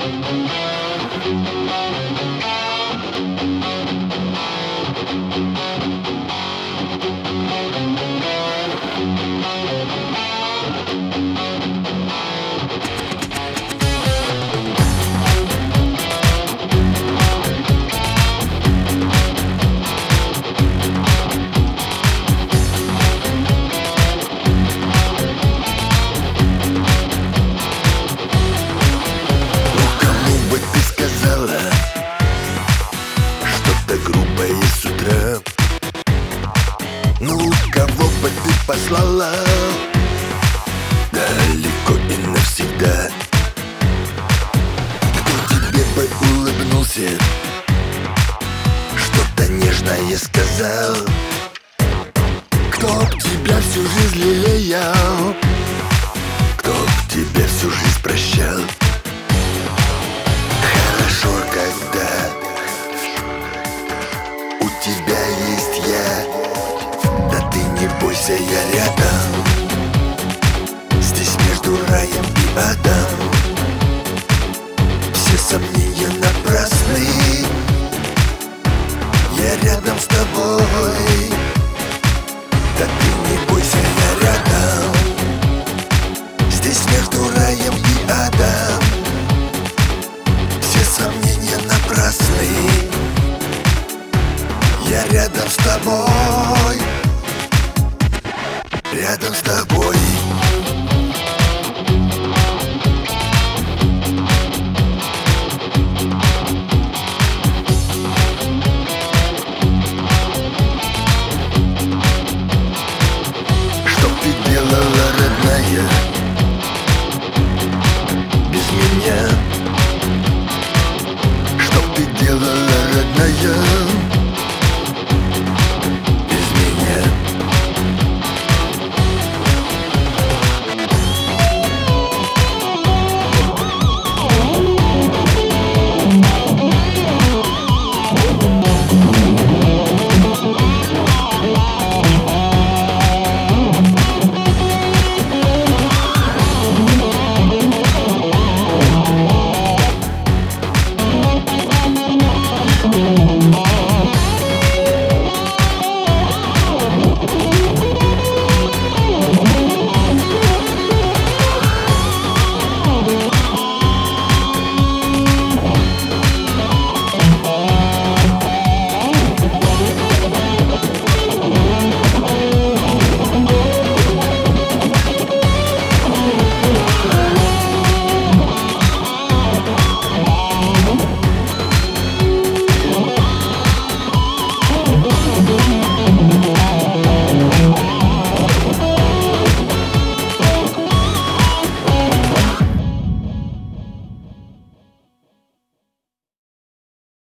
Ну, кого бы ты послала далеко и навсегда? Кто тебе бы улыбнулся, что-то нежное сказал? Кто б тебя всю жизнь лелеял? Кто б тебя всю жизнь прощал? Хорошо, когда у тебя есть я. Да ты не бойся, я рядом. Здесь между раем и адом все сомнения напрасны. Я рядом с тобой. Да ты